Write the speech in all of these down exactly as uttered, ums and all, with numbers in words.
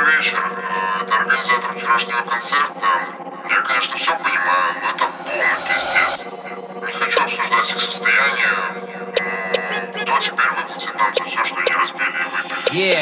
Добрый вечер. Это организатор вчерашнего концерта. Я, конечно, все понимаю, но это полный пиздец. Не хочу обсуждать их состояние. Кто теперь выплатит нам за все, что они разбили и выпили?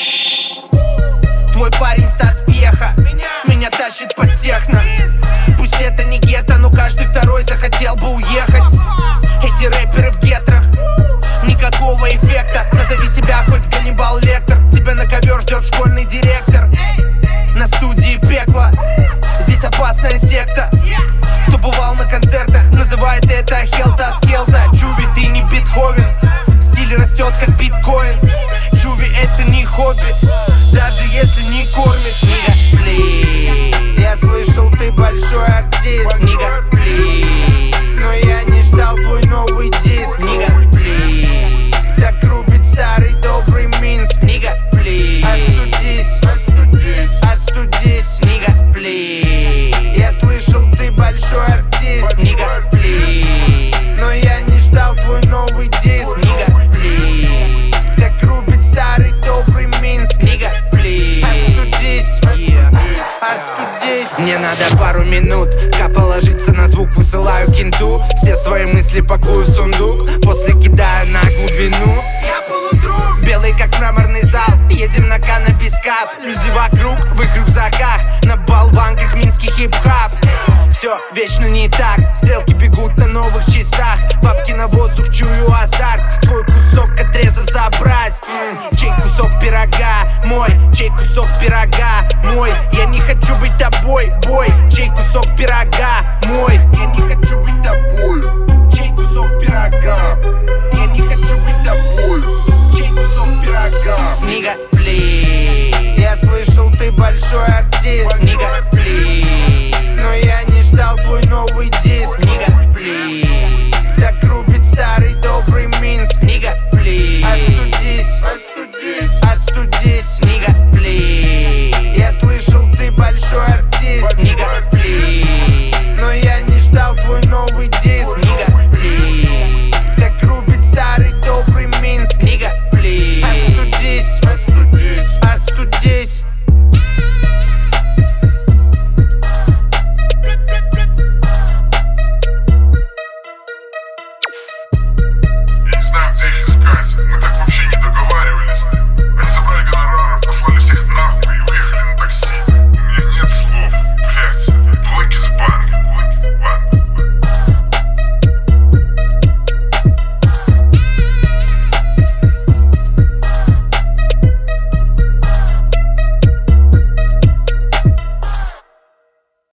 Yeah. Твой парень Стас Пьеха меня тащит под техно. Пусть это не гетто, но каждый второй захотел бы уехать. Эти рэперы в гетрах, никакого эффекта. Назови себя хоть Ганнибал Лектор. Тебя на ковер ждет школьный директор. На студии пекло, здесь опасная секта. Кто бывал на концертах, называет это хелта скелта. Чуви, ты не Бетховен, стиль растет как биткоин. Чуви, это не хобби, даже если не кормит. Нига, плиз, я слышал, ты большой артист. Нига, плиз, но я не ждал твой новый диск. Нига, плиз, так рубит старый добрый Минск. Нига, плиз, остудись, остудись, остудись. Нига, плиз, я слышал, ты большой артист. Нига, плиз, но я не ждал твой новый диск. Нига, плиз, так рубит старый добрый Минск. Нига, плиз, остудись, yeah. Остудись. Мне надо пару минут, как положиться на звук, высылаю кенту. Все свои мысли пакую в сундук, после кидаю на глубину. Я полудруг, белый как мраморный зал, едем на каннабис-кап. Люди вокруг, в их рюкзаках, на болванках минский хип-хап. Все вечно не так, стрелки бегут на новых часах. Бабки на воздух, чую азарт, свой кусок отрезав забрать. М-м, чей кусок пирога мой, чей кусок пирога мой. Я не хочу быть тобой, бой, чей кусок пирога мой. Я не хочу быть тобой, чей кусок пирога. Я не хочу быть тобой, чей кусок пирога. Нига, плиз, я слышал, ты большой артист. Нига, плиз, но я не ждал твой новый диск.